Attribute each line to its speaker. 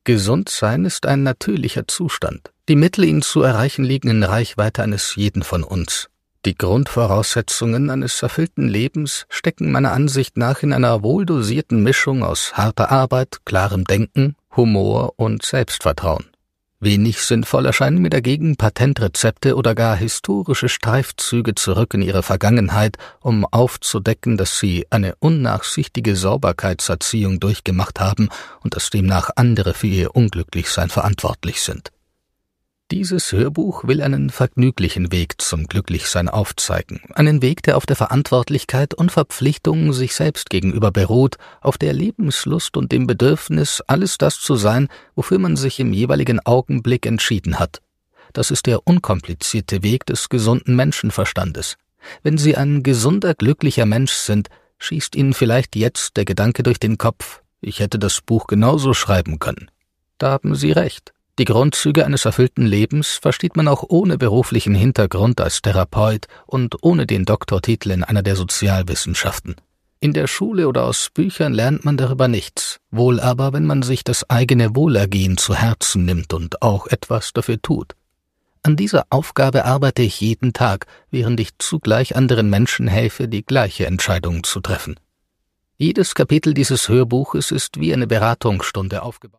Speaker 1: Gesundsein ist ein natürlicher Zustand. Die Mittel, ihn zu erreichen, liegen in Reichweite eines jeden von uns. Die Grundvoraussetzungen eines erfüllten Lebens stecken meiner Ansicht nach in einer wohldosierten Mischung aus harter Arbeit, klarem Denken, Humor und Selbstvertrauen. Wenig sinnvoll erscheinen mir dagegen Patentrezepte oder gar historische Streifzüge zurück in ihre Vergangenheit, um aufzudecken, dass sie eine unnachsichtige Sauberkeitserziehung durchgemacht haben und dass demnach andere für ihr Unglücklichsein verantwortlich sind. Dieses Hörbuch will einen vergnüglichen Weg zum Glücklichsein aufzeigen, einen Weg, der auf der Verantwortlichkeit und Verpflichtung sich selbst gegenüber beruht, auf der Lebenslust und dem Bedürfnis, alles das zu sein, wofür man sich im jeweiligen Augenblick entschieden hat. Das ist der unkomplizierte Weg des gesunden Menschenverstandes. Wenn Sie ein gesunder, glücklicher Mensch sind, schießt Ihnen vielleicht jetzt der Gedanke durch den Kopf, ich hätte das Buch genauso schreiben können. Da haben Sie recht. Die Grundzüge eines erfüllten Lebens versteht man auch ohne beruflichen Hintergrund als Therapeut und ohne den Doktortitel in einer der Sozialwissenschaften. In der Schule oder aus Büchern lernt man darüber nichts, wohl aber, wenn man sich das eigene Wohlergehen zu Herzen nimmt und auch etwas dafür tut. An dieser Aufgabe arbeite ich jeden Tag, während ich zugleich anderen Menschen helfe, die gleiche Entscheidung zu treffen. Jedes Kapitel dieses Hörbuches ist wie eine Beratungsstunde aufgebaut.